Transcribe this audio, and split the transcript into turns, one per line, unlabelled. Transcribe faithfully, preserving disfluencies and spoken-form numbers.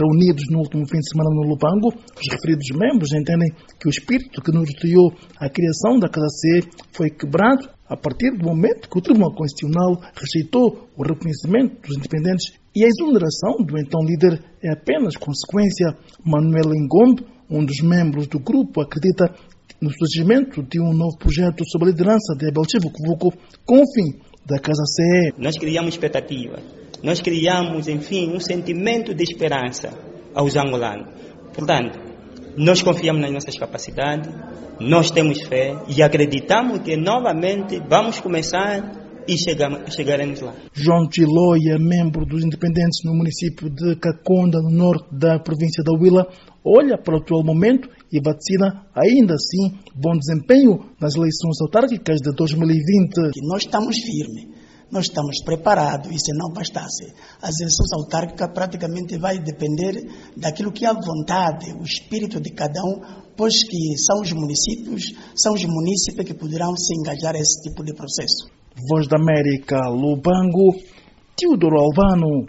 reunidos no último fim de semana no Lubango, os referidos membros entendem que o espírito que norteou a criação da Casa C foi quebrado a partir do momento que o Tribunal Constitucional rejeitou o reconhecimento dos independentes e a exoneração do então líder é apenas consequência. Manuel Ngombe, um dos membros do grupo, acredita no surgimento de um novo projeto sob a liderança de Abel Chivucovuco com o fim da Casa C.
Nós criamos expectativa, nós criamos, enfim, um sentimento de esperança aos angolanos. Portanto, nós confiamos nas nossas capacidades, nós temos fé e acreditamos que novamente vamos começar e chegamos, chegaremos lá.
João Chiloia, membro dos independentes no município de Caconda, no norte da província da Huila, olha para o atual momento e vaticina, ainda assim, bom desempenho nas eleições autárquicas de dois mil e vinte.
Nós estamos firmes, nós estamos preparados e se não bastasse, as eleições autárquicas praticamente vai depender daquilo que é a vontade, o espírito de cada um, pois que são os municípios, são os munícipes que poderão se engajar a esse tipo de processo.
Voz da América, Lubango, Teodoro Albano.